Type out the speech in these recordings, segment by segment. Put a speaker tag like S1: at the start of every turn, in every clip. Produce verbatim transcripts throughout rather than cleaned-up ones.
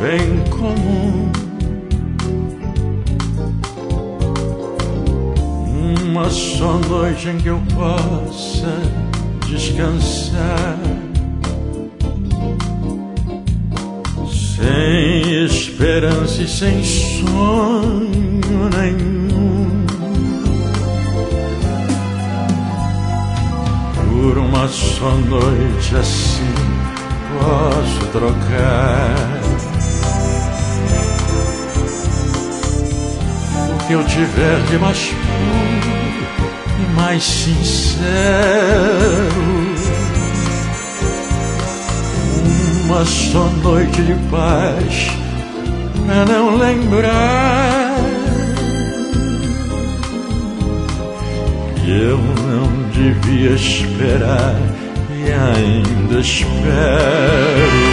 S1: bem comum. Uma só noite em que eu possa descansar, sem esperança e sem sonho nenhum. Por uma só noite assim posso trocar o que eu tiver de mais puro e mais sincero. Uma só noite de paz pra não lembrar que eu não devia esperar e ainda espero.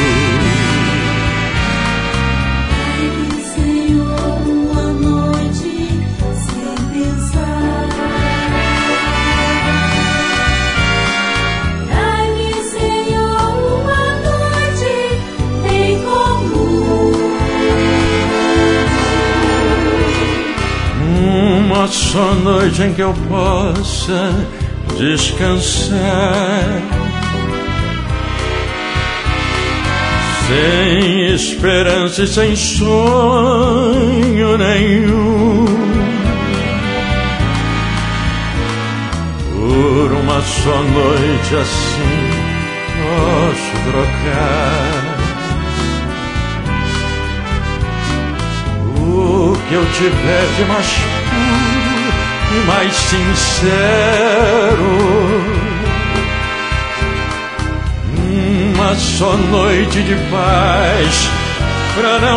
S1: Uma só noite em que eu possa descansar, sem esperança e sem sonho nenhum. Por uma só noite assim posso trocar o que eu tiver de mais puro e mais sincero. Uma só noite de paz pra não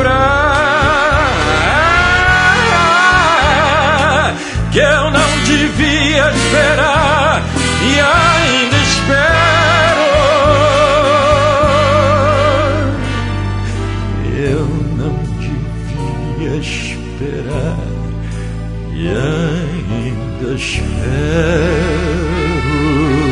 S1: lembrar que eu não devia esperar e ainda espero. Eu não devia esperar e ainda espero.